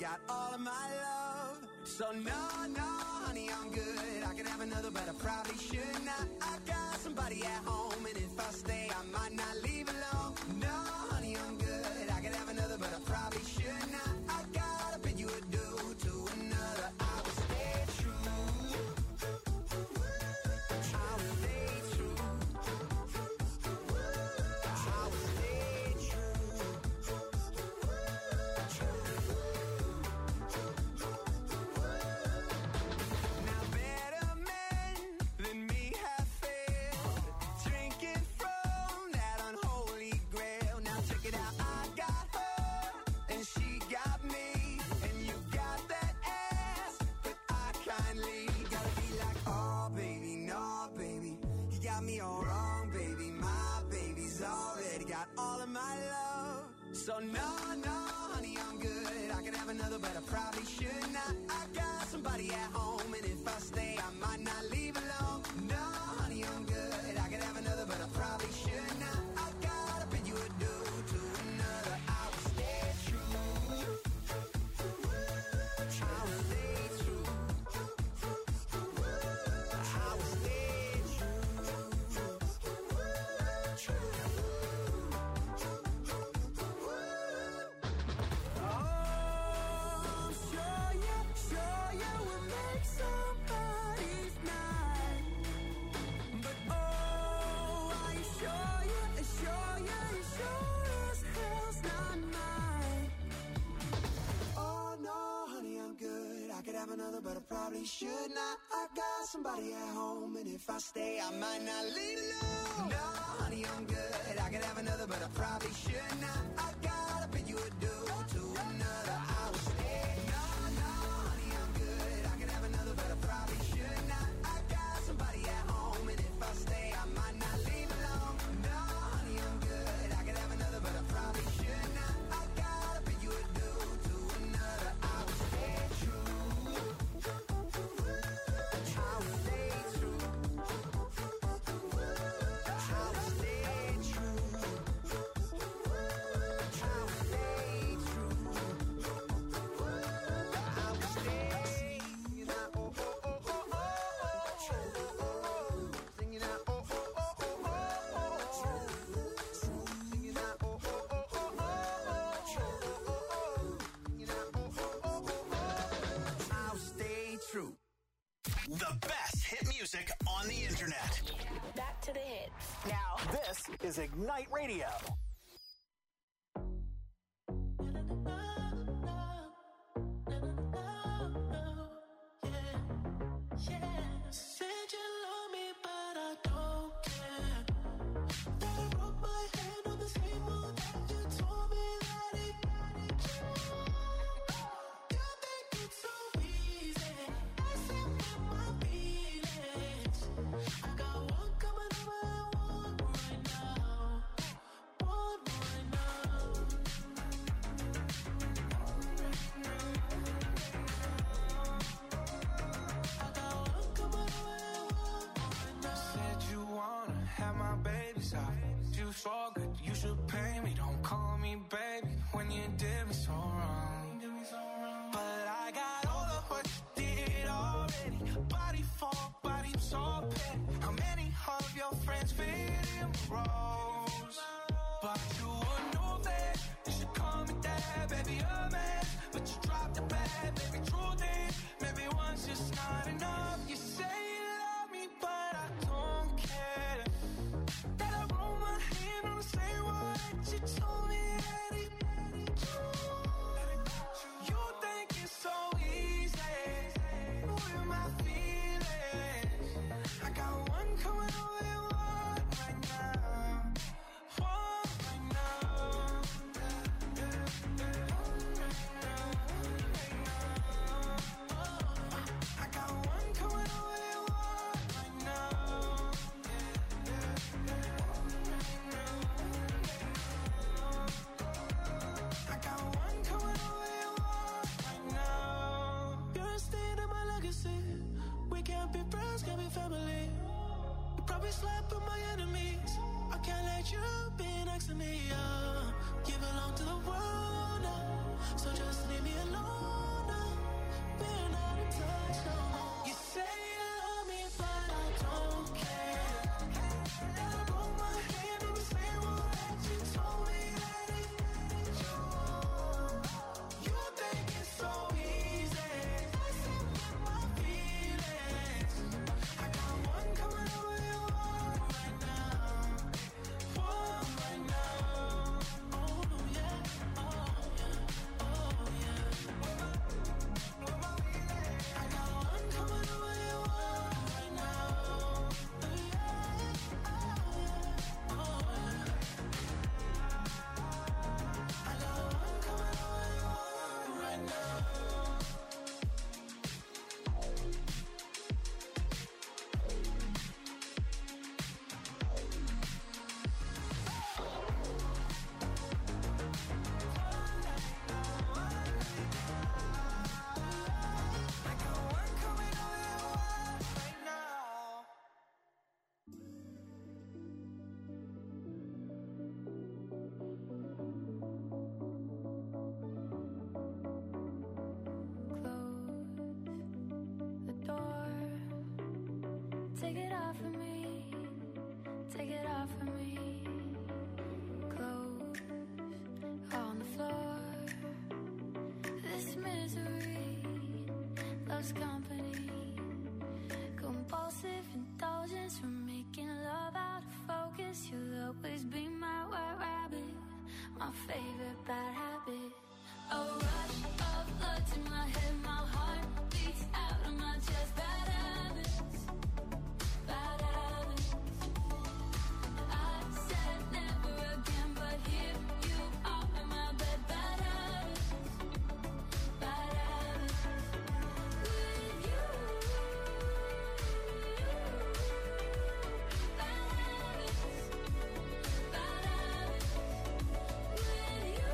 got all of my love. So no, honey, I'm good. I could have another, but I probably should not. I got somebody at home, and if I stay, I might not leave alone. No, honey, I'm good. I could have another, but I probably should not. I gotta bid you adieu to another. I will stay true. I will stay true. I will stay true. Now better men than me have failed, drinking from that unholy grail. Now check it out, I got her and she got me, and you got that ass, but I kindly gotta be like, oh baby, no baby, you got me all wrong, baby. My baby's already got all of my love. So no, honey, I'm good. I could have another, but I probably should not. I got somebody at home, and if I stay, I might not leave alone. No, honey, I'm good. I could have another, but I probably should not. I gotta bid you adieu to another. I will stay true. I will stay true. I will stay true. Oh, I'm sure you will make somebody's night. But oh, are you sure you sure as hell's not mine. Oh no, honey, I'm good. I could have another, but I probably should not. I got somebody at home, and if I stay, I might not leave alone. No, honey, I'm good. I could have another, but I probably should not. I gotta bid you adieu to another. I will stay. No, honey, I'm good. I could have another, but I probably should not. I got somebody at home, and if I stay, I might not leave alone. No, honey, I'm good. I could have another, but I probably should not. I gotta bid you adieu to another. I will stay true. I will stay true. I will stay true. I will stay true. I will stay. Singing out, oh, oh, oh, oh, oh, oh. Singing out, oh, oh, oh, oh, oh, oh. Singing out, oh, oh, oh, oh, oh, oh. Singing out, oh, oh, oh, oh, oh. I'll stay true. The best hit music on the internet. Back to the hits. Now, this is Ignite Radio. Said you love me, but I don't care. Then I wrote my hand on the table, and you told me that it. You think it's so easy, messing with my feelings. I got one coming over and one right now. One right now. I got one coming over and one right now. Said you wanna have my baby side. You so good, you should pay me. Don't call me baby when you did me so wrong. But I got all of what you did already. Body for body, I'm so petty. How many of your friends fit in my roles? But you would know that you should call me dad, baby, a man. But you dropped the bad, baby, truth is, maybe once just not enough. You say you love me, but I don't care. That I wrote my hand on the same wall that you told me that it. You think it's so easy with my feelings. I got one coming over and one right now. One right now. I got one coming over and one right now. I got one coming over and one right now. You're a stain in my legacy. We can't be friends, can't be family. You probably slept with my enemies. I can't let you be next to me. You belong to the world now, so just leave me alone. take it off of me, take it off of me. Clothes on the floor. This misery loves company. Compulsive indulgence from making love out of focus. You'll always be my white rabbit, my favorite bad habit. A rush of blood to my head, my heart beats out of my chest. Bad habits, bad habits. I said never again, but here you are in my bed. Bad habits, bad habits. With you, bad habits, bad habits. With you,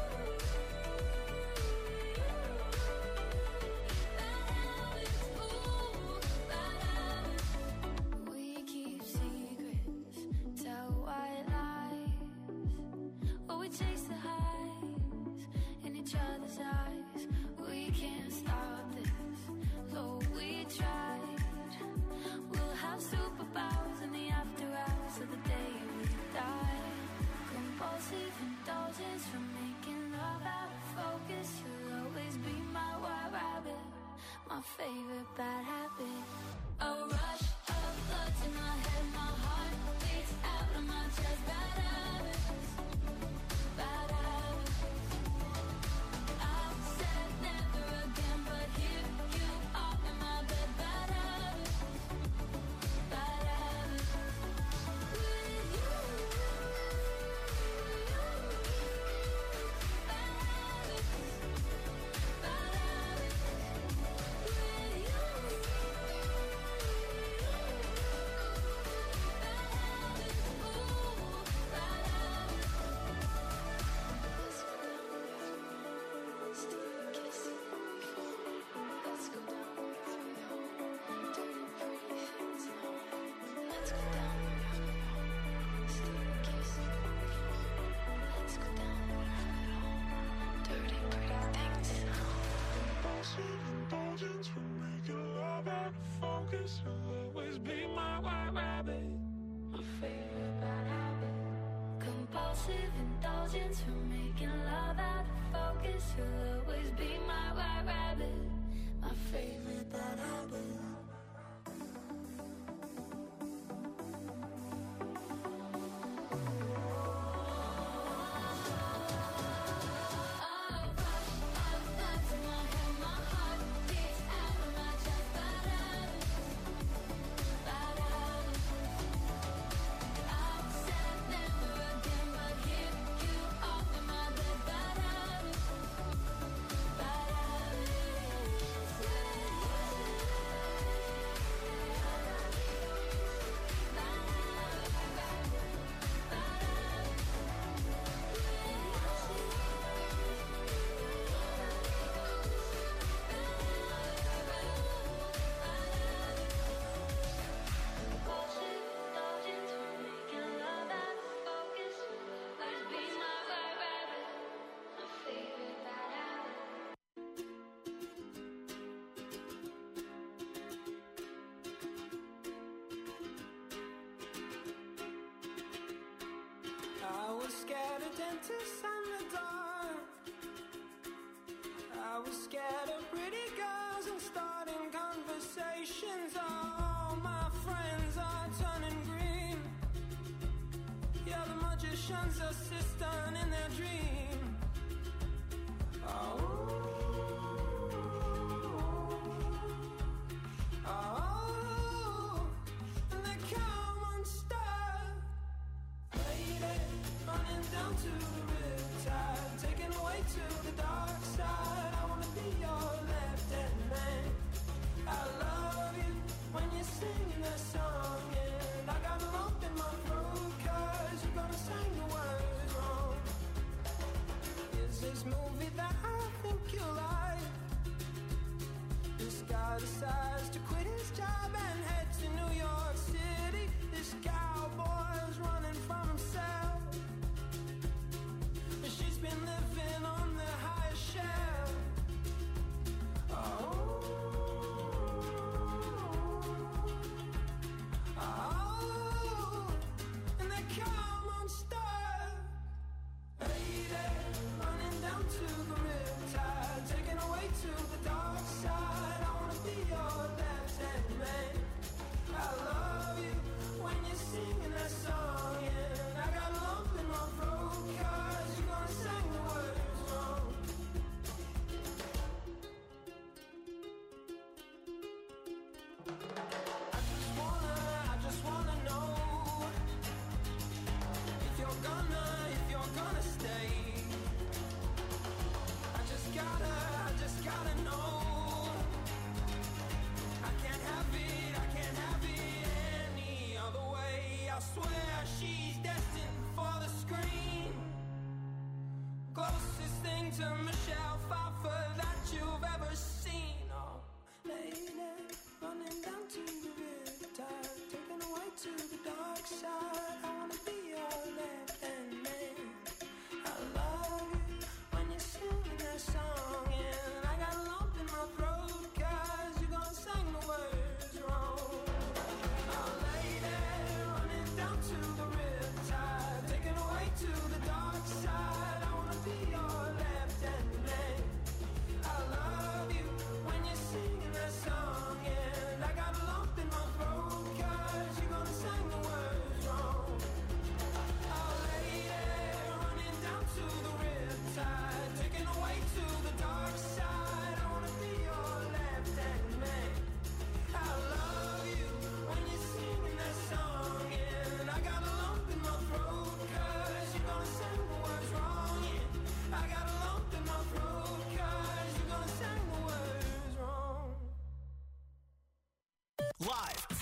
bad habits, ooh, bad habits. We keep secrets, tell white lies, or we chase the highs in each other's eyes. We can't stop this, though we tried. We'll have superpowers in the after hours of the day we die. Compulsive indulgence from making love out of focus. You'll always be my white rabbit, my favorite bad habit. A rush of blood to my head, my heart beats out of my chest. Bad habits, bad habits. I said never again, but here you are in my bed. Bad habits, bad habits. With you, bad habits, bad habits. With you, compulsive indulgence from making love out of focus. You'll always be my white rabbit, my favorite bad habit. I was scared of dentists and the dark. I was scared of pretty girls and starting conversations. All my friends are turning green. Yeah, the magician's assistant in their dream. Oh, and they come unstuck. Lady, running down to the riptide, taken away to the dark side. I wanna be your left-hand man. I love you when you're singing that song, and I got a lump in my throat 'cause you're gonna sing the words wrong. Is this movie that I think you like? This guy decides to quit his job and head to New York City. This cowboy's running from himself. She's been living on the highest shelf. Oh, oh,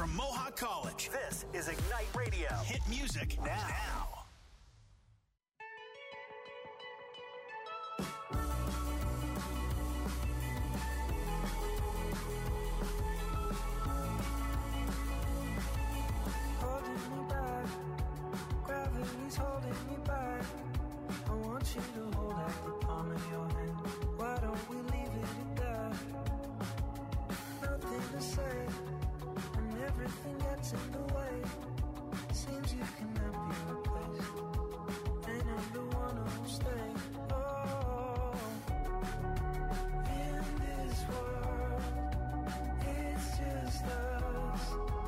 from Mohawk College. This is Ignite Radio. Hit music now. Holding me back, gravity's holding me back. I want you to hold out the palm of your hand. Why don't we leave it at that? Nothing to say, and everything gets in the way. Seems you cannot be replaced, and I'm the one who'll stay. Oh, in this world, it's just us.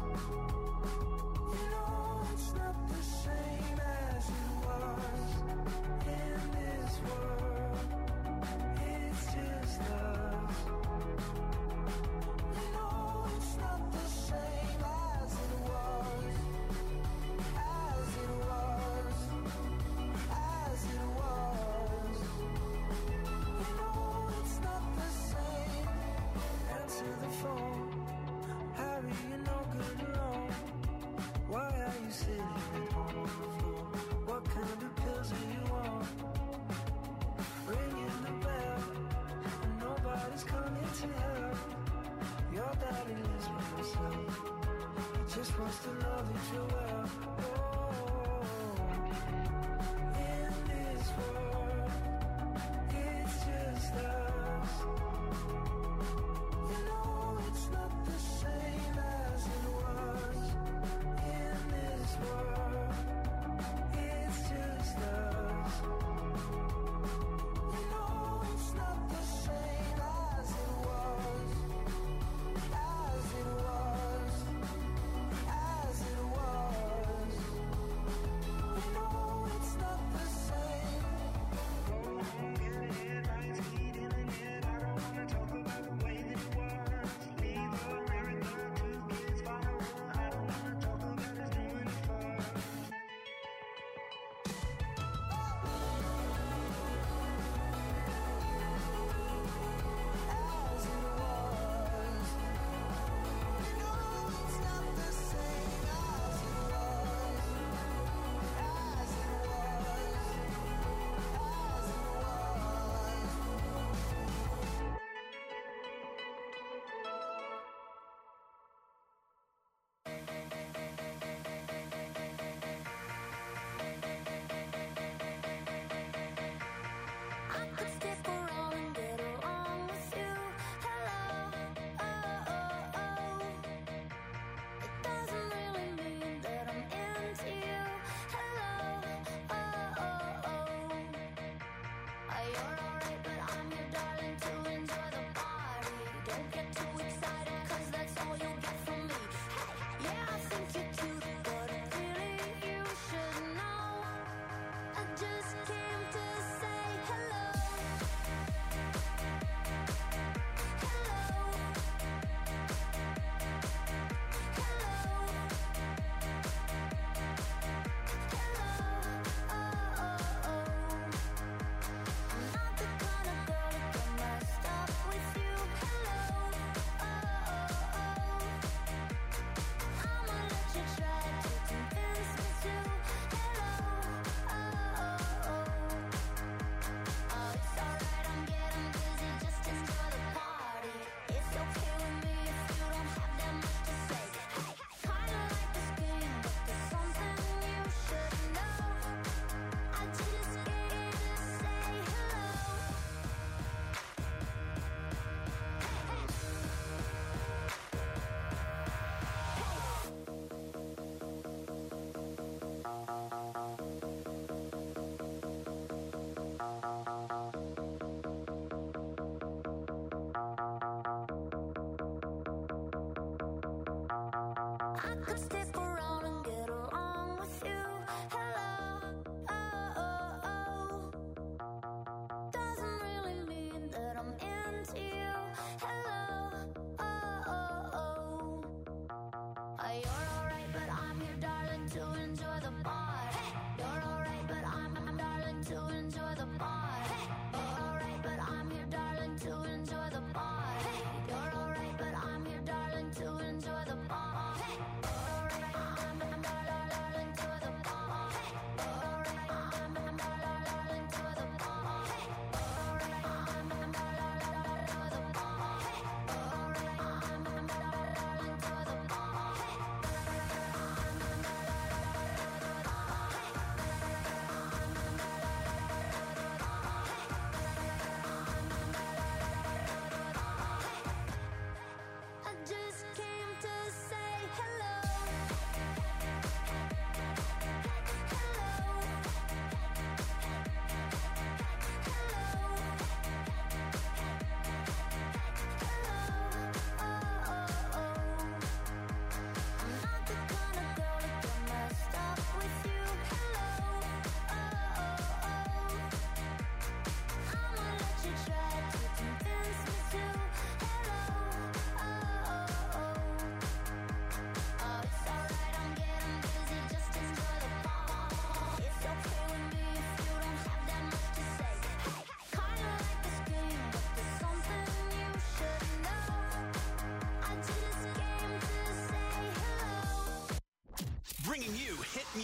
You know it's not the same as it was. In this world, it's just us. You know it's not the same as it was. As it was. As it was. You know it's not the same. Answer the phone. Harry, you're no good alone. Why are you sitting at home on the floor? What kind of pills do you want? Ringing the bell, and nobody's coming to help. Your daddy lives by himself. He just wants to know that you're well. Oh, in this world, it's just us. You know it's not the same as it was. In this world, it's just us. You know it's not the same as it was. As it was. As it was. You know it's not the same. Go home, get it, lights heating in it. I don't wanna talk about the way that it was. Leave America, 2 kids follow her. I don't wanna talk about us doing it first. As it was. You know it's not the same as it was. As it was. As it was. I could stick around and get along with you. Hello, oh, oh, oh. It doesn't really mean that I'm into you. Hello, oh, oh, oh. You're alright, but I'm here, darling, to enjoy the party. Don't get too excited, 'cause that's all you'll get from me. Hey, yeah, I think you're cute, but really you should know. I just came to say hello. Hello. Hello. Hello. Oh, oh, oh. I'm not the kind of girl to get messed up with you. Hello. Oh, oh, oh. I'ma let you try to convince me to. Hello. Oh, oh, oh. Oh, it's alright, I'm getting busy, just enjoy the party. It's okay with me if you don't have that much to say. Hey, kinda like this game, but there's something you should know. I just came to say hello. I could stick around and get along with you. Hello, oh, oh, oh. Doesn't really mean that I'm into you. Hello, oh, oh, oh. You're alright, but I'm here, darling, to enjoy the party. You're alright, but I'm darling, to enjoy the party. You're alright, but I'm here, darling, to enjoy the party. You're alright, but I'm here, darling, to enjoy the party.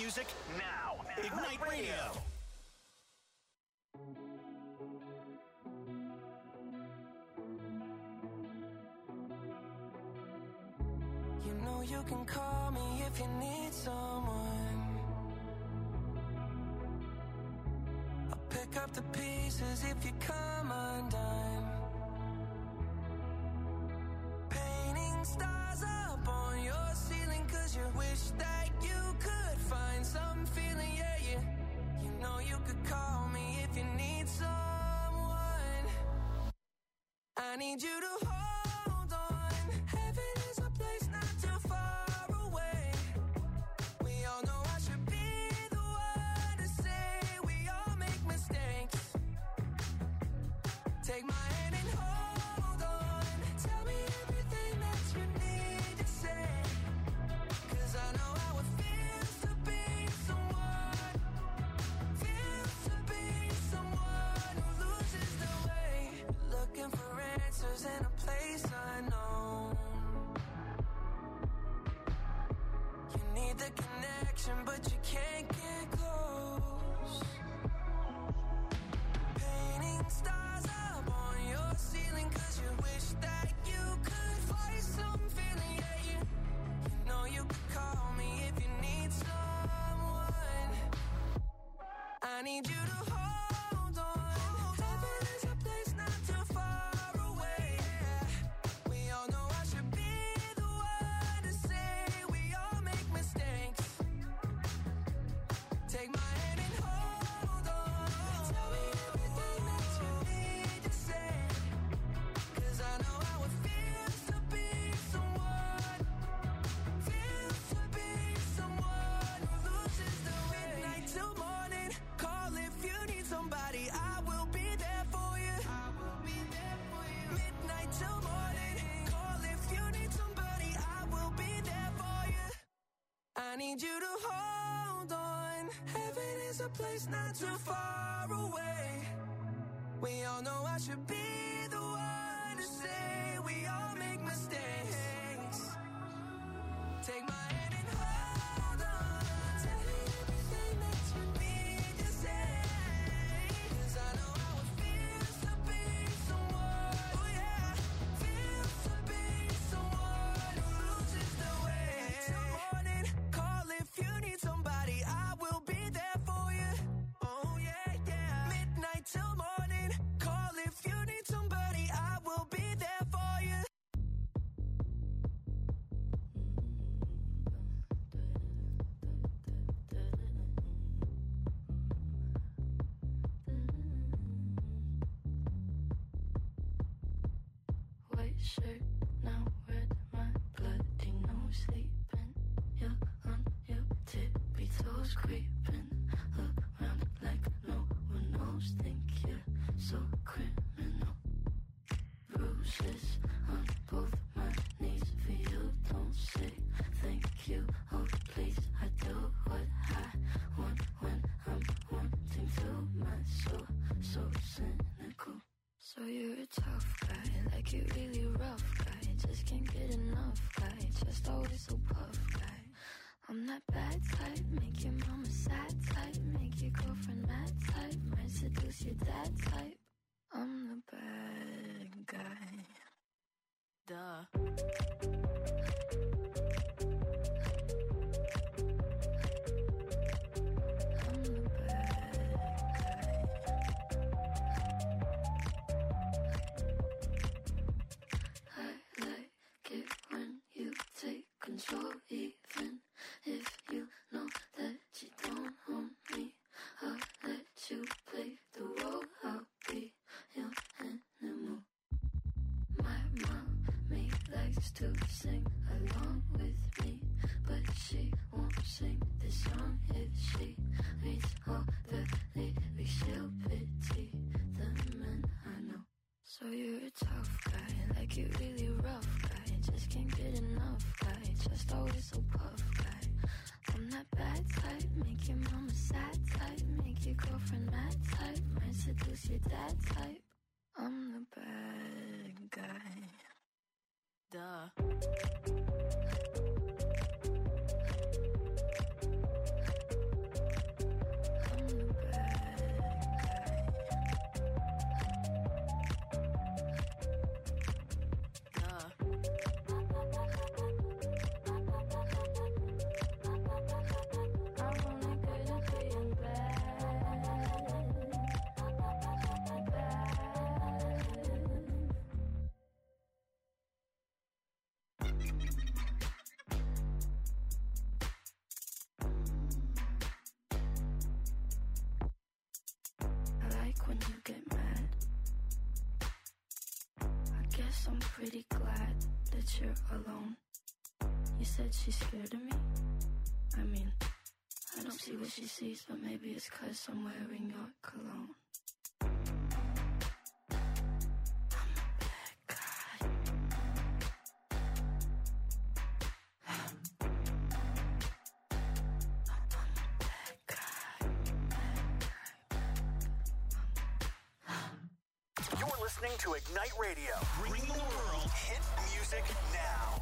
music now. Ignite Radio. You know you can call me if you need someone. I'll pick up the pieces if you come undone. Painting stars up on your ceiling 'cause you wish that you could find some feeling, yeah, yeah. You know you could call me if you need someone. I need you to hold on. Heaven is a place not too far away. We all know I should be the one to say we all make mistakes. Take my hand and hold on. Tell me everything that you need to say. 'Cause I know how it feels to be someone. Feels to be someone who loses their way. Looking for answers in a place unknown. You need the connection, but you can't get close. Painting stars up on your ceiling 'cause you wish that you could find some feeling, yeah, yeah. You know you could call me if you need someone. I need you to hold on. Heaven is a place not too far away. We all know I should be the one to say we all make mistakes. Take my hand and hold on. Tell me everything that you need to say. 'Cause I know how it feels to be someone. Feels to be someone who loses the way. Midnight till morning. Call if you need somebody. I will be there for you. I will be there for you. Midnight till morning. Call if you need somebody. I will be there for you. I need you to hold on. Heaven is a place not too far away. We all know I should be the one to say we all make mistakes. Take my hand and hold on. Tell me everything that you need to say. 'Cause I know how it feels to be someone. Oh yeah, feels to be someone who loses their way. Till morning, call if you need somebody. I will be there for you. Oh yeah, yeah. Midnight till morning, call if you need somebody. I will be there for you. White shirt, now red, my bloody nose sleeping. You're on your tippy toes creeping around like no one knows. Think you're so criminal. Bruises on both my knees for you. Don't say thank you. Oh please, I do what I want when I'm wanting to. My soul so cynical. So you're a tough guy, like you really rough guy. Just can't get enough guy, just always so puff guy. I'm that bad type, make your mama sad type, make your girlfriend mad type, might seduce your dad type. I'm the bad guy. Duh. I'm the bad guy. I like it when you take control, even if you know that you don't own me. I'll let you play the role. I'll be your animal. My mommy likes to sing along with me, but she won't sing this song if she reads all the lyrics. She'll pity the men I know. So you're a tough guy, like you really rough guy. Just can't get enough guy, just always so puff guy. I'm that bad type, make your mama sad type, make your girlfriend mad type, might seduce your dad type. I'm the bad guy. Duh. guess I'm pretty glad that you're alone. You said she's scared of me? I mean, I don't see what she sees, but maybe it's 'cause I'm wearing your cologne. You're listening to Ignite Radio. Bring the world hit music now.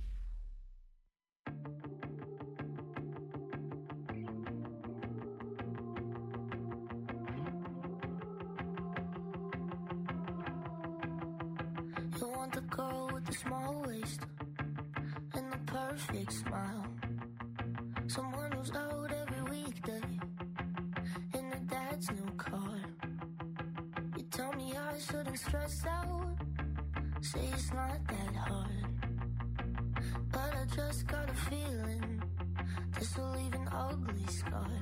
You want the girl with the small waist and the perfect smile. Someone who's out every weekday in her dad's new car. You tell me I shouldn't stress out, say it's not that hard. But I just got a feeling this will leave an ugly scar.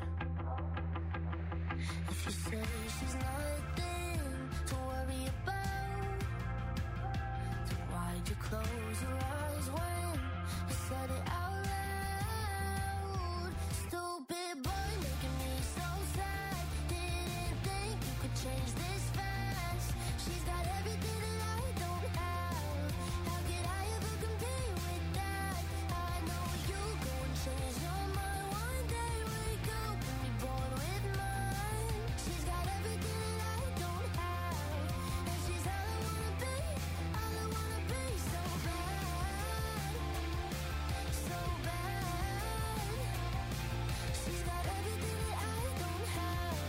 If you say she's nothing to worry about, then why'd you close your eyes when you said it out loud? Stupid boy making me so sad. Didn't think you could change this fast. She's got everything that I don't have. How could I ever compete with that? I know you go and change your mind one day. Wake up and be bored with mine. She's got everything that I don't have, and she's all I wanna be. All I wanna be, so bad, so bad. She's got everything that I don't have.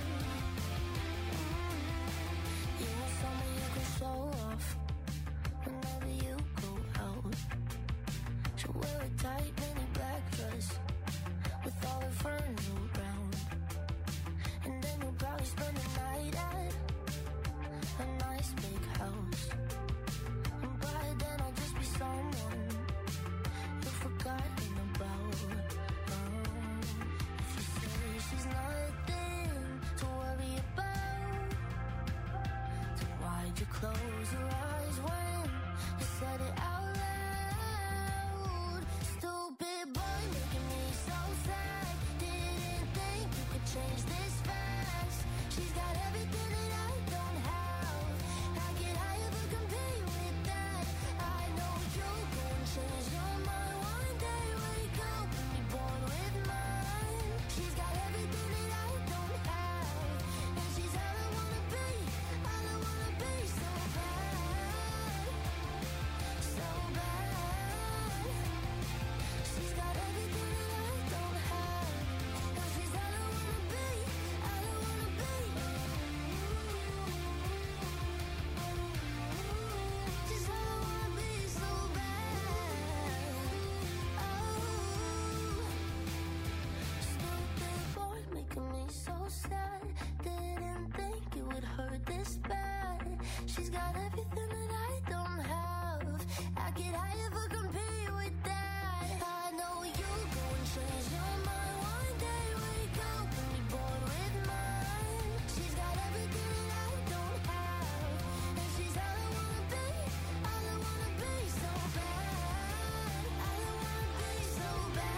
You want someone you can show off whenever you go out. She'll wear a tight mini black dress with all her friends around, and then you'll probably spend the night at a nice big house. And by then I'll just be someone you've forgotten about. If you say she's nothing to worry about, then why'd you close your eyes when you said it out loud? Stupid boy making me so sad. Didn't think you could change this fast. She's got everything that I don't have. How could I ever compete with that? I know you'll go and change your mind one day. Wake up and be bored with mine. She's got everything that I don't have, and she's all I wanna be. All I wanna be, so bad, so bad. She's got everything that I don't have, and she's all I wanna be. All I wanna be. She's all I wanna be, so bad. Stupid boy making me so sad. Didn't think it would hurt this bad. She's got everything that I don't have. How could I ever compete with that? I know you go and change your mind one day. Wake up and be bored with mine. She's got everything that I don't have, and she's all I wanna be. All I wanna be, so bad. All I wanna be, so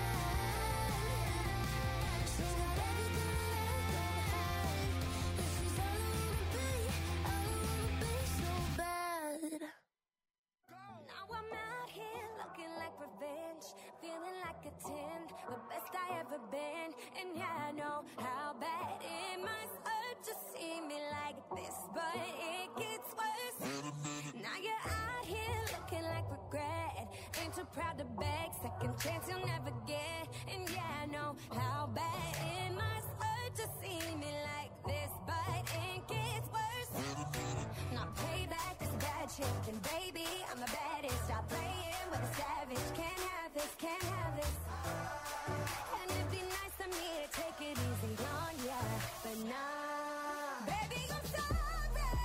bad. She's got everything that I don't have, and she's all I wanna be. All I wanna be, so bad. Now I'm out here looking like revenge, feeling like a 10, the best I ever been. And yeah, I know how bad it must hurt to see me like this, but it gets worse. Now you're out here looking like regret, ain't too proud to beg, second chance you'll never get. And yeah, I know how bad it must hurt to see me like this, but it gets worse. Now payback is bad shit, and baby, I'm the baddest. Stop playing with a savage. Can't have this, can't have this. And it'd be nice of me to take it easy on ya, but nah. Baby, I'm sorry.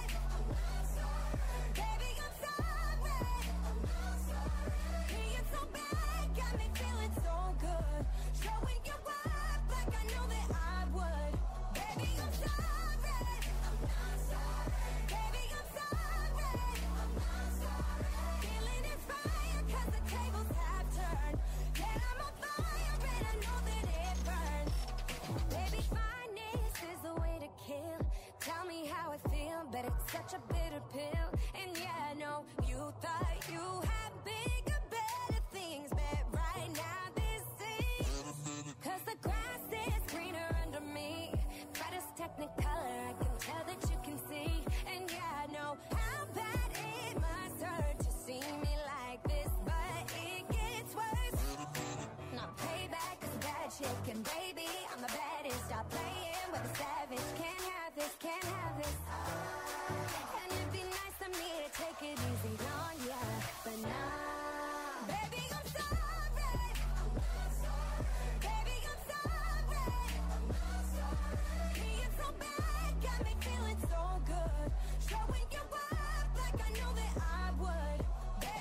Baby, I'm sorry. Being so bad got me feeling so good. Showing you up like I know that I would. Baby, I'm sorry. Baby, I'm sorry.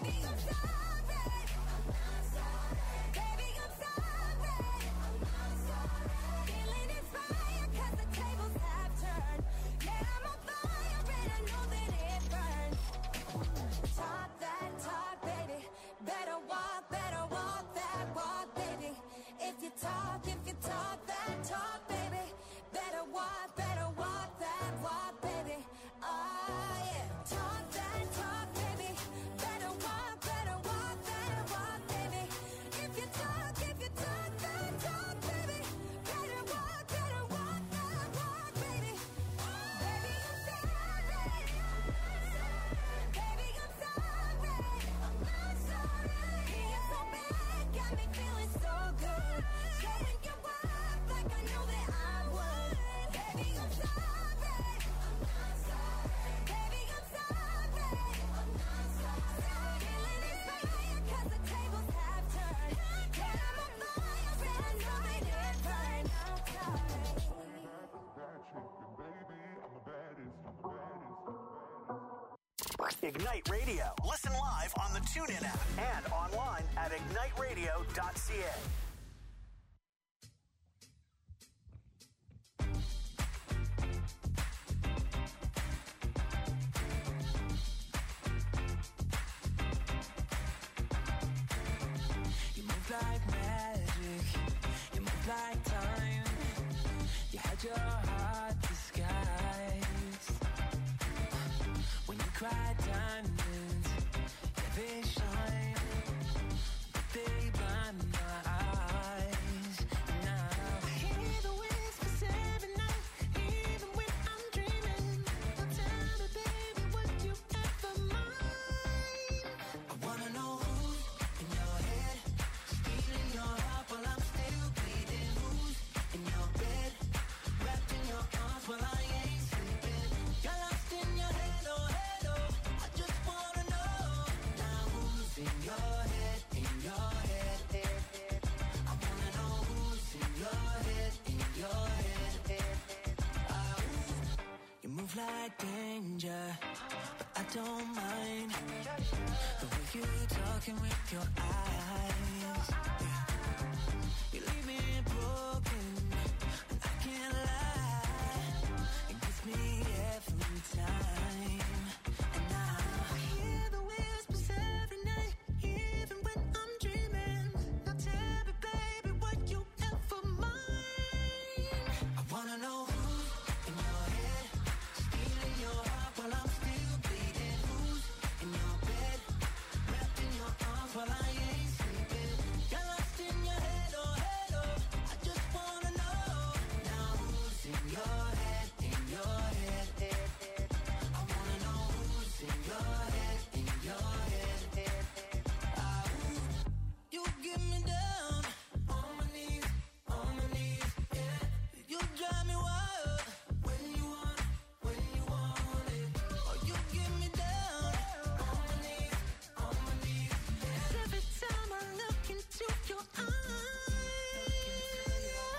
Baby, I'm sorry. I'm not sorry. Baby, I'm sorry. I'm not sorry. Feeling inspired 'cause the tables have turned. Yeah, I'm on fire and I know that it burns. Talk that talk, baby. Better walk that walk, baby. If you talk that talk, baby. Better walk that walk, baby. Oh yeah. Talk that talk, baby. Better walk that walk, baby. If you talk that talk, baby. Better walk that walk, baby. Baby, I'm sorry. Baby, I'm sorry. I'm not sorry. Being so bad got me feeling so good. Showing you up like I know that I would. Baby, I'm sorry. I'm not sorry. Baby, I'm sorry. I'm not sorry. Feeling inspired 'cause the tables have turned. Yeah, I'm on fire and I know that it burns. I'm sorry. Ignite Radio. Listen live on the TuneIn app and online at igniteradio.ca. You move like magic, you move like time. You had your heart disguised. When you cry diamonds, yeah, they shine, but they blind my eyes. Now I hear the whispers every night, even when I'm dreaming. Now tell me, baby, would you ever mind? I wanna know who's in your head, stealing your heart while I'm still bleeding. Who's in your bed, wrapped in your arms while I ain't sleeping. You're lost in your head, oh head, oh. I just wanna know now who's in your head, in your head. I wanna know who's in your head, in your head. You move like danger, but I don't mind the way you talking with your eyes. You leave me broken, and I can't lie. It gets me every time. And now I hear the whispers every night, even when I'm dreaming. Now tell me, baby, would you ever mind? I wanna know who's in your head, stealing your heart while I'm still bleeding. Who's in your bed, wrapped in your arms while I ain't sleeping. You're lost in your head, oh head, oh. I just wanna know now who's in your head, in your head. I wanna know who's in your head, in your head. You get me down on my knees, yeah. You drive me wild when you want it. Oh, you get me down on my knees, yeah. Every time I look into your eyes,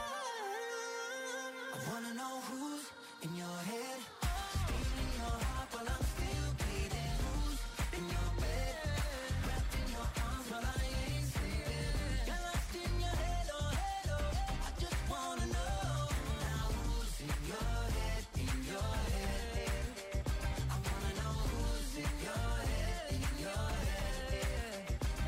I wanna know who's in your head, stealing your heart while I'm still bleeding. Who's in your bed, wrapped in your arms while I ain't sleeping. You're lost in your head, oh head, oh. I just wanna know now who's in your head, in your head. I wanna know who's in your head, in your head.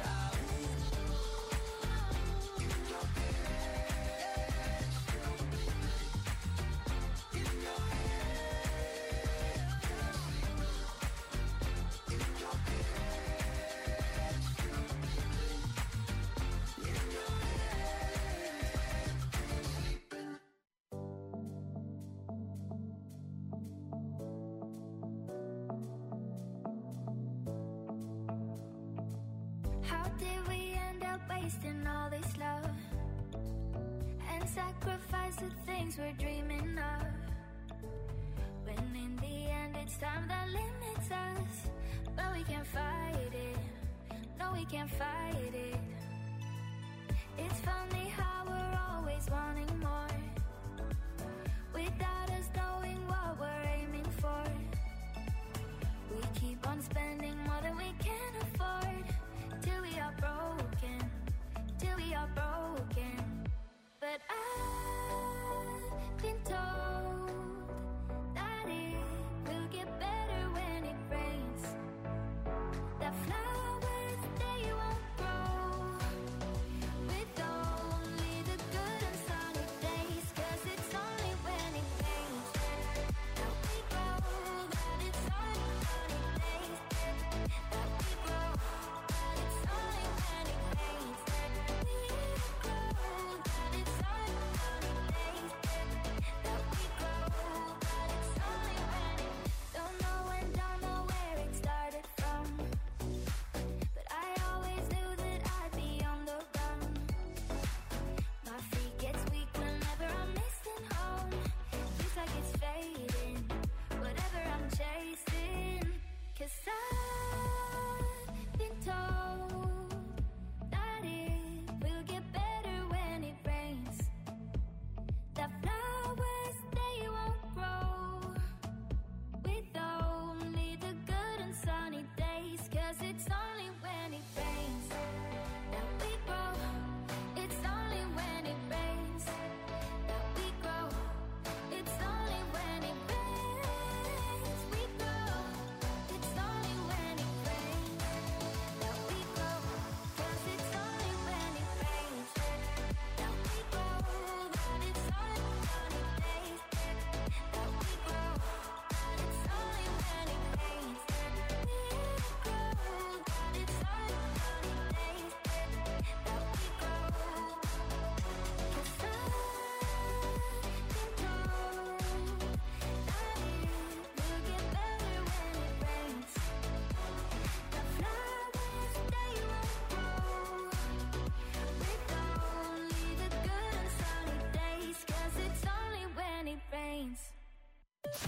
How did we end up wasting all this love and sacrifice the things we're dreaming of? When in the end it's time that limits us, but we can't fight it. No, we can't fight it. It's funny how we're always wanting more without us knowing what we're aiming for. We keep on spending more than we can afford.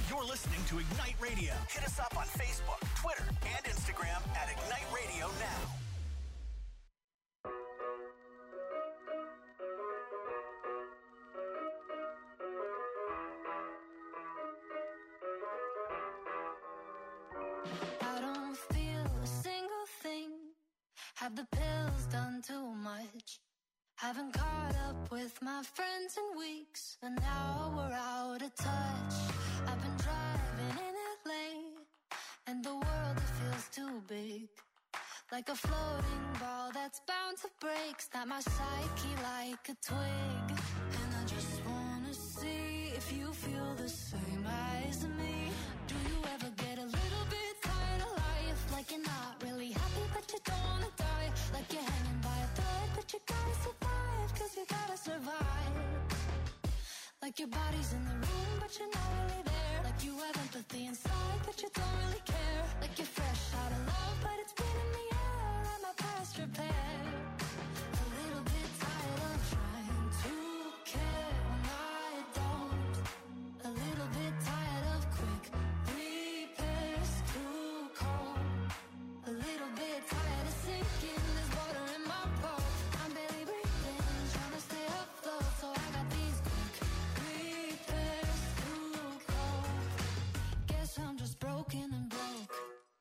You're listening to Ignite Radio. Hit us up on Facebook, Twitter, and Instagram at Ignite Radio Now. I don't feel a single thing. Have the pills done too much? Haven't caught up with my friends in weeks, and now we're out of touch. I've been driving in LA, and the world, it feels too big. Like a floating ball that's bound to break. Snap my psyche like a twig. And I just wanna see if you feel the same as me. Do you ever get a little bit tired of life? Like you're not really happy but you don't wanna die. Like you're hanging by a thread but you gotta survive, cause you gotta survive. Like your body's in the room but you're not really there. Like you have empathy inside but you don't really care. Like you're fresh out of love but it's been in the air and my past repair. A little bit tired of trying to care when I don't. A little bit tired of quick repairs, too cold. A little bit tired of sinking, there's water in my boat. I'm barely breathing, trying to stay afloat. So I got these quick repairs, too cold. Guess I'm just broken and broke.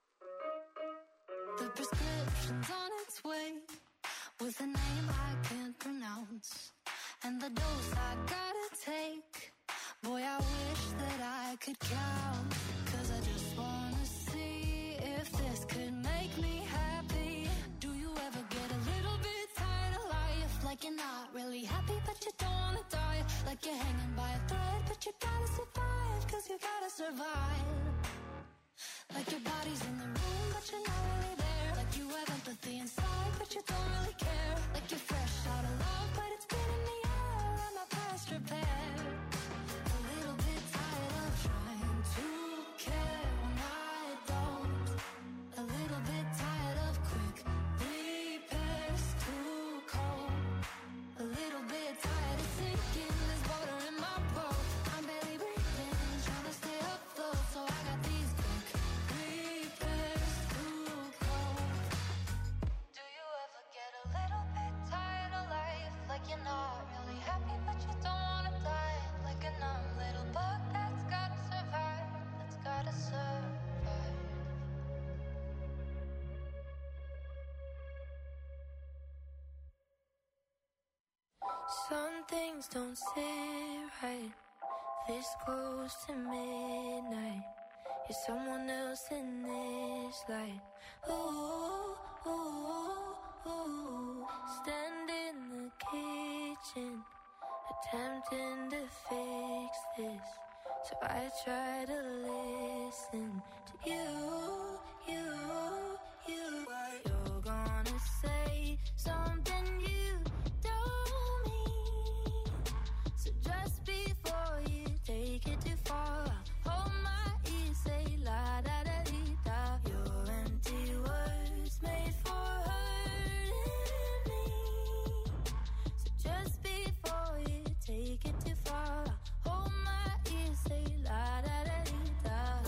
The prescription's on its way, with a name I can't pronounce, and the dose I gotta take. Boy, I wish that I could count, cause I just wanna see if this could make me happy. Do you ever get a little bit tired of life? Like you're not really happy but you don't wanna die. Like you're hanging by a thread but you gotta survive, cause you gotta survive. Like your body's in the room but you're not really there. Like you have empathy inside but you don't really care. Like you're fresh out of love but it's been in the air and my past repair. A little bit tired of trying to care when I don't. A little bit tired of quick repairs, too cold. A little bit tired of sinking, there's water in my boat. I'm barely breathing, trying to stay afloat. So I got these quick repairs, too cold. Do you ever get a little bit tired of life? Like you're not really happy but you don't wanna die. Like a numb little bug that's gotta survive, that's gotta survive. Some things don't sit right this close to midnight. You're someone else in this light. Ooh, ooh, ooh. Stand in the kitchen, attempting to fix this. So I try to listen to you. You're gonna say something you don't mean. So just before you take it too far, hold my ear, say la da da dee da. Your empty words made for hurting me. So just before you take it too far, hold my ear, say la da da dee da.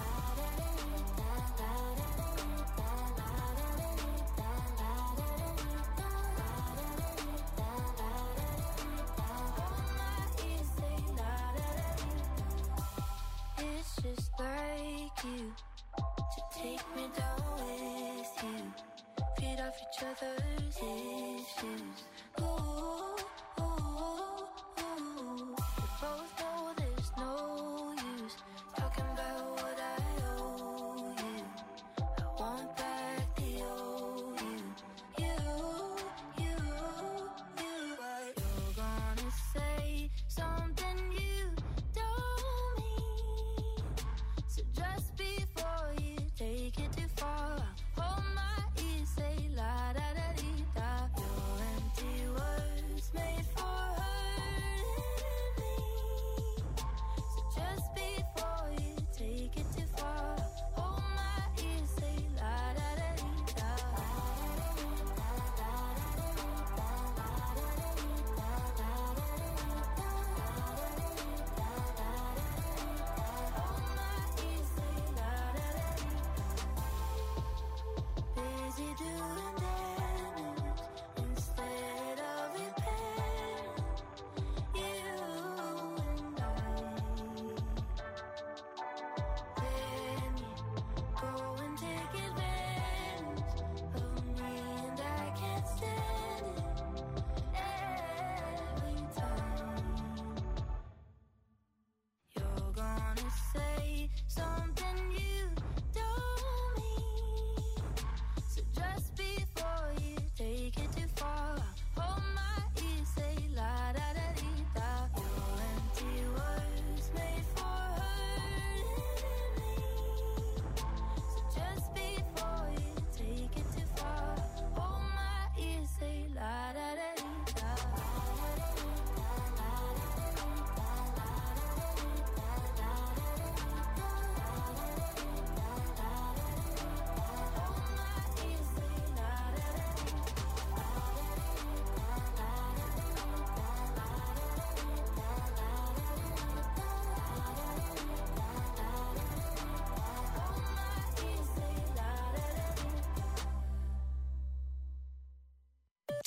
It's just like you to take me down with you, feed off each other's issues. Ooh, ooh, ooh. We both know there's no use talking about what I owe you. I want back the old you. You're gonna say something you don't mean. So just before you take it too far, hold my ear, say la da da dee da. Your empty words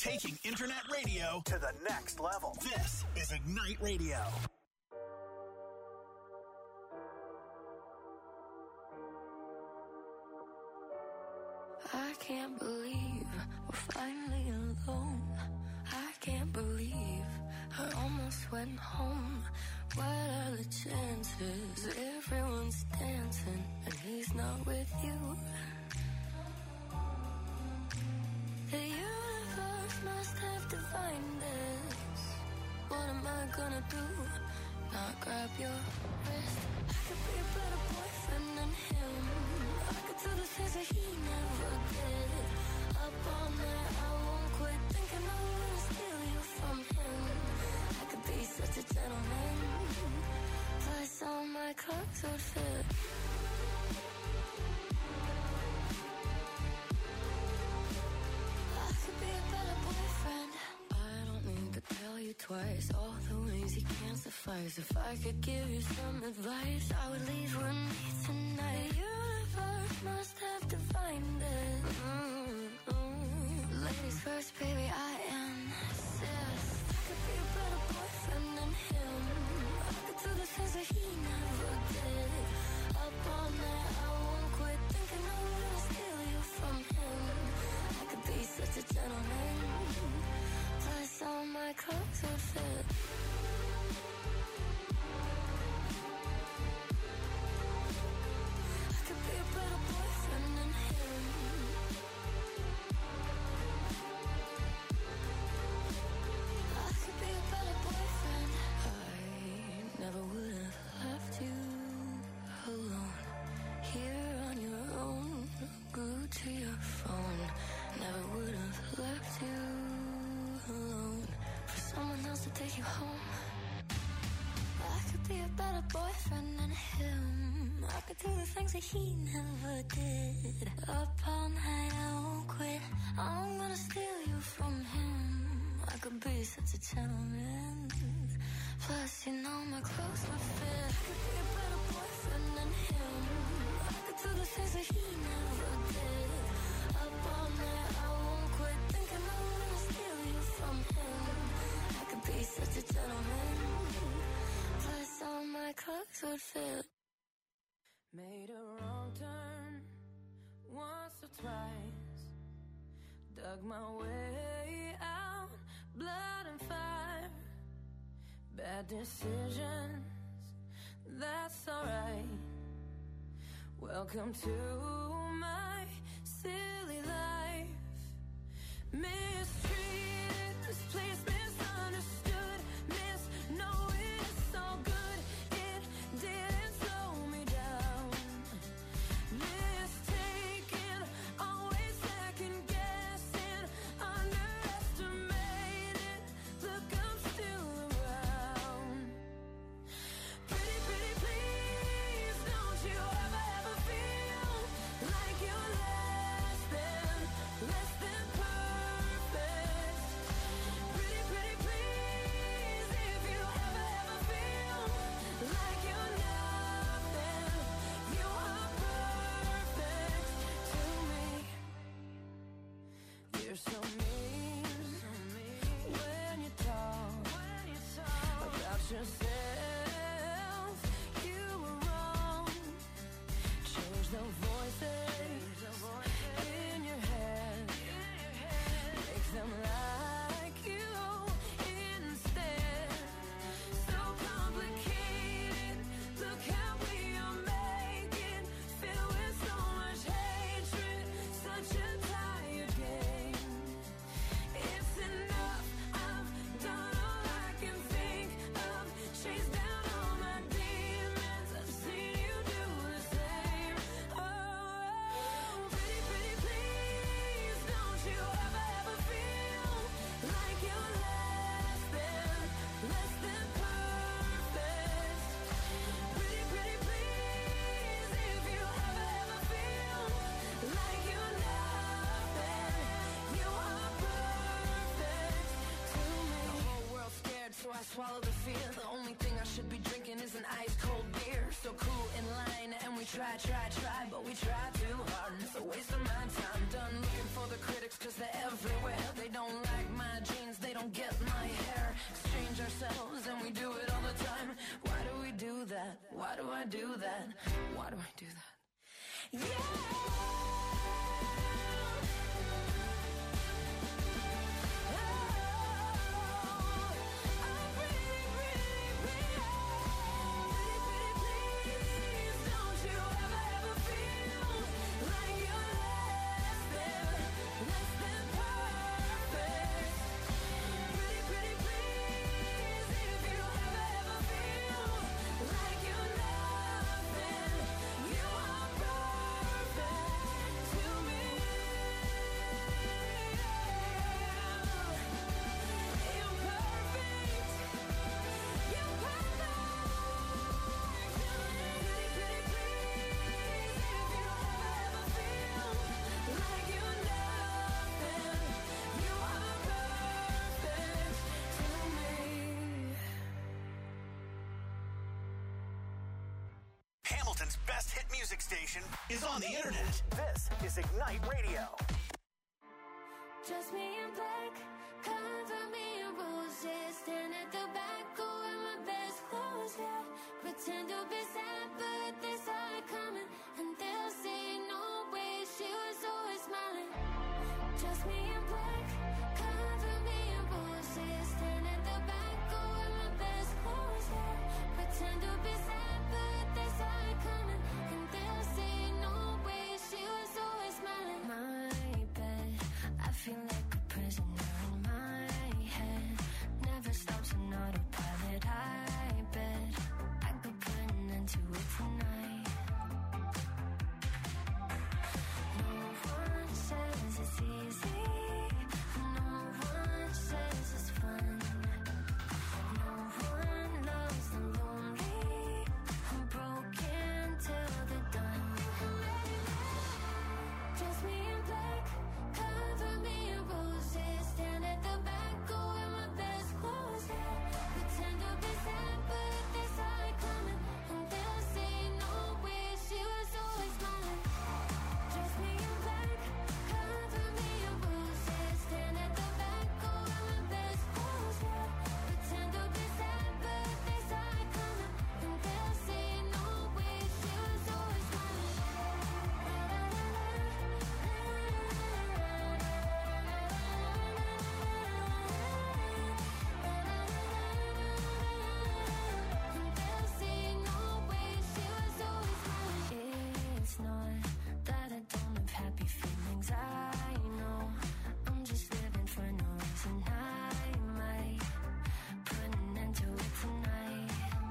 Taking internet radio to the next level. This is Ignite Radio. I can't believe we're finally alone. I can't believe I almost went home. What are the chances? Everyone's dancing and he's not with you. The universe must have divined this. What am I gonna do? Not grab your wrist. I could be a better boyfriend than him. I could do the things that he never did. Up all night, I won't quit thinking I'm gonna steal you from him. I could be such a gentleman. Plus all my clothes would fit. I could be a better boyfriend. I don't need to tell you twice all the ways he can't suffice. If I could give you some advice, I would leave with me tonight. The universe must have divined it. Ladies first, baby, I insist. I could be a better boyfriend than him. I could do the things that he never did. Up all night, I won't quit thinking I'm gonna steal you from him. I could be such a gentleman. Plus all my clothes would fit. I could be a better boyfriend than him. I could be a better boyfriend. I never would have left you alone. Here on your own, glued to your phone. Never would have left you alone for someone else to take you home. I could be a better boyfriend than him. I could do the things that he never did. Up all night, I won't quit. I'm gonna steal you from him. I could be such a gentleman. Plus, you know my clothes would fit. I could be a better boyfriend than him. I could do the things that he never did. Up all night, I won't quit thinking I'm gonna steal you from him. I could be such a gentleman. Plus, all my clothes would fit. Made a wrong turn once or twice. Dug my way out, blood and fire. Bad decisions, that's alright. Welcome to my silly life. Mistreated, misplaced, misunderstood. Knowing it's all good, it didn't slow me down. Mistaken, always second guessing, underestimated. Look, I'm still around. Pretty, pretty, please, don't you ever feel like you're less than perfect. Pretty, pretty, please, if you ever feel like you're nothing, you are perfect to me. You're so mean when you talk about yourself. You were wrong. Change the voices in your head. Make them like you instead. So complicated. Look how we are making. Filled with so much hatred. Such a tired game. It's enough. I've done all I can think of. Chase down all my demons. I've seen you do the same. Oh, pretty, pretty, please, don't you ever feel like you're less than perfect. Pretty, pretty, please, if you ever feel like you're nothing, you are perfect to me. The whole world's scared, so I swallow the fear. The only thing I should be drinking is an ice cold beer. So cool in line, and we try, but we try too hard, and it's a waste of my time. Done looking for the critics, cause they're everywhere. They don't like my I do that? Why do I do that? Hamilton's best hit music station is on the internet. This is Ignite Radio. Just me in black, cover me in roses. Stand at the back, go in my best clothes, yeah. Pretend to be sad, but they saw it coming. And they'll say no way, she was always smiling. Just me in black, cover me in roses. Stand at the back, go in my best clothes, yeah. Pretend to be sad, but they saw it coming. And they'll say no way, she was always smiling. My bed, I feel like a prisoner in my head. Never stops on autopilot. I bet I could put an end to it tonight. No one says it's easy. No one says it's fun. No one loves the lonely. I'm broken till they're done. Just me in black, cover me in roses. Stand at the back, go in my best clothes, yeah. Pretend to be sad, but they saw it coming. And they'll say no way, she was always smiling. Just me in black, cover me in roses. Stand at the back, go in my best clothes, yeah. Pretend to be sad, but they saw it coming. And they'll say no way, she was always smiling. It's not that I don't have happy feelings, I know. I'm just living for no reason. I might put an end to it tonight.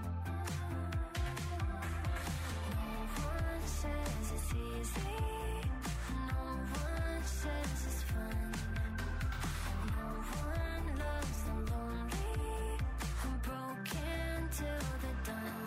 No one says it's easy. No one says it's fun. No one loves the lonely. I'm broken till they're done.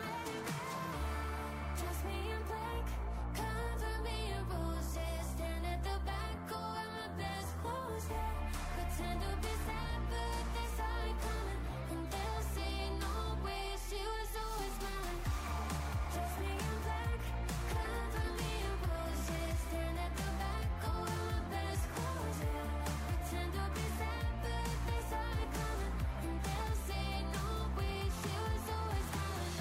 Just me in black, cover me in roses. Stand at the back, go in my best clothes, yeah. Pretend to be sad, but they saw it coming. And they'll say no way, she was always smiling. Just me in black, cover me in roses. Stand at the back, go in my best clothes, yeah. Pretend to be sad, but they saw it coming. And they'll say no way, she was always smiling.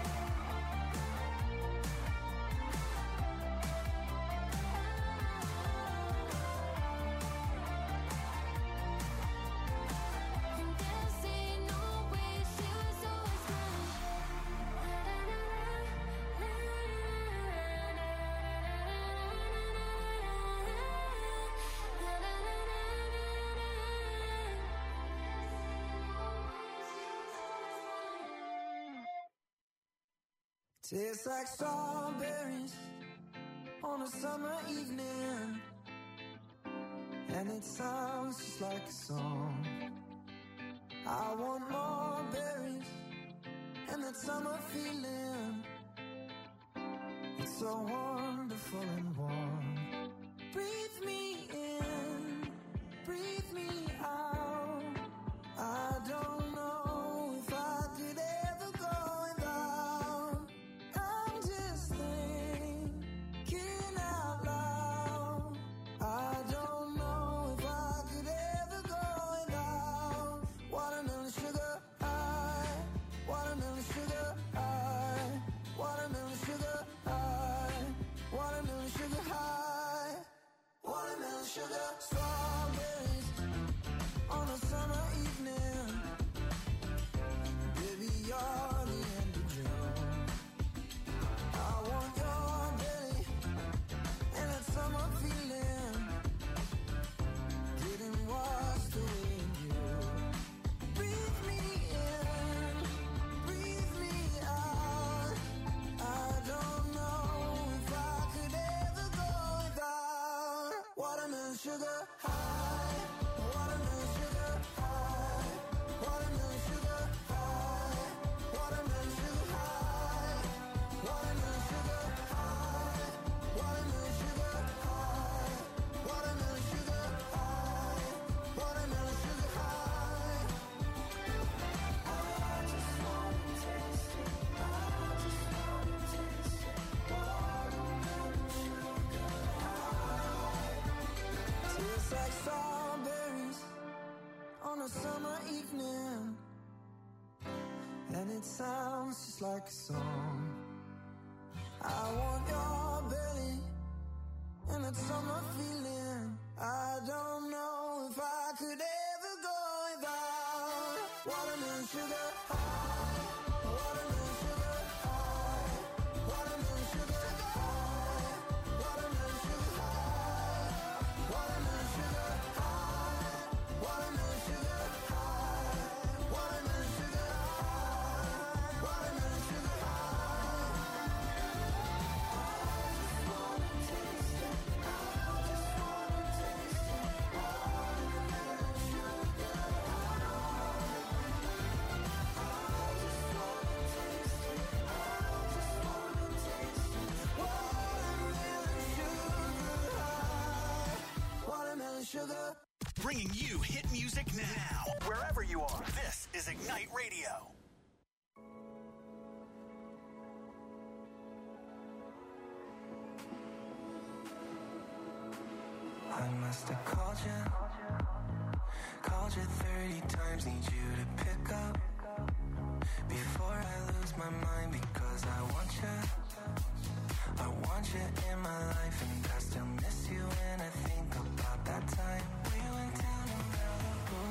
And they'll say no way, she was always Tastes like strawberries on a summer evening, and it sounds just like a song. I want more berries and that summer feeling. It's so wonderful and warm. Breathe me in, breathe me out. I don't know if I could ever go without. I'm just thinking out loud. I don't know if I could ever go without. Watermelon sugar high, watermelon sugar high, watermelon summer evening, and it sounds just like a song. I want your belly and that summer feeling. I don't know if I could ever go without watermelon sugar high, watermelon sugar high, watermelon sugar high, watermelon sugar high, watermelon sugar high, watermelon sugar high, watermelon sugar high, watermelon sugar sugar. Bringing you hit music now. Wherever you are, this is Ignite Radio. I must have called you 30 times, need you to pick up before I lose my mind, because I want you in my life, and I still miss you when I think about that time we went down to Malibu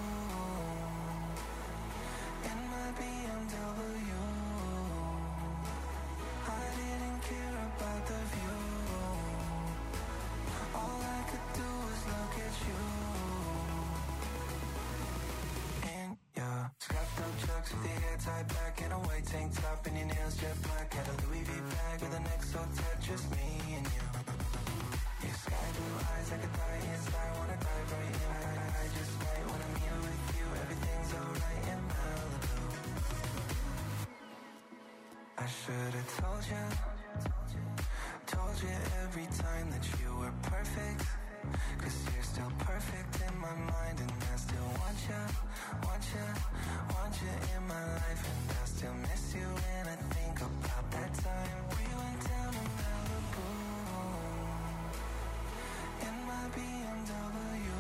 in my BMW. I didn't care about the view, all I could do was look at you. In your scrapped up chucks with your hair tied back and a white tank top and your nails jet black. Had a Louis V bag with an XO tat, just me and you. Your sky blue eyes like a dying star, wanna dive right in. I just might when I'm here with you, everything's alright in Malibu. I should've told you every time that you were perfect, 'cause you're still perfect in my mind, and I still want you in my life, and I still miss you when I think about that time we went down to Malibu in my BMW.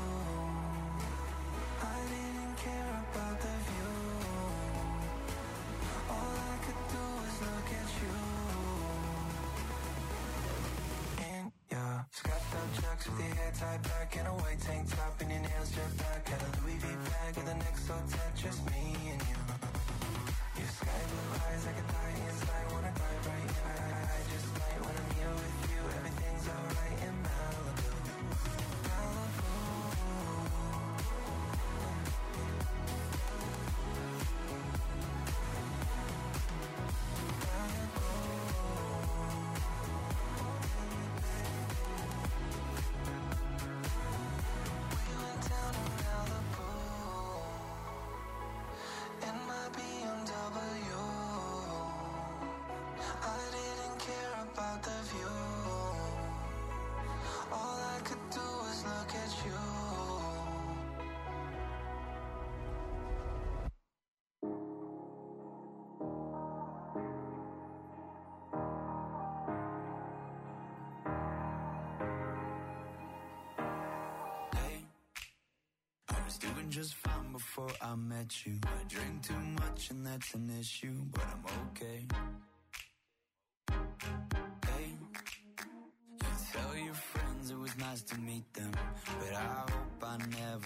I didn't care about the view, all I could do was look at you. In your scrapped up chucks with your hair tied back and a white tank top and your nails jet black. Had a Louis V bag with an XO tat, just me and you. Your sky blue eyes like a dying star, wanna dive right in. I just might when I'm here with you, everything's alright in Malibu. Malibu. We went down to Malibu in my BMW. I didn't care about the view, all I could do was look at you. Hey, I was doing just fine before I met you. I drink too much and that's an issue, but I'm okay. Hey, you tell your friends it was nice to meet them, but I hope I never